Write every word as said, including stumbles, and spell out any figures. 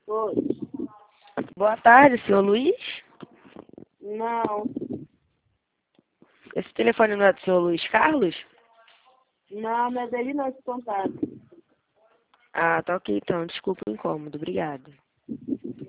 Oi. Boa tarde, senhor Luiz. Não, Esse telefone não é do senhor Luiz Carlos? não, não é dele não esse contato. Ah, tá ok então. Desculpa o incômodo. Obrigada.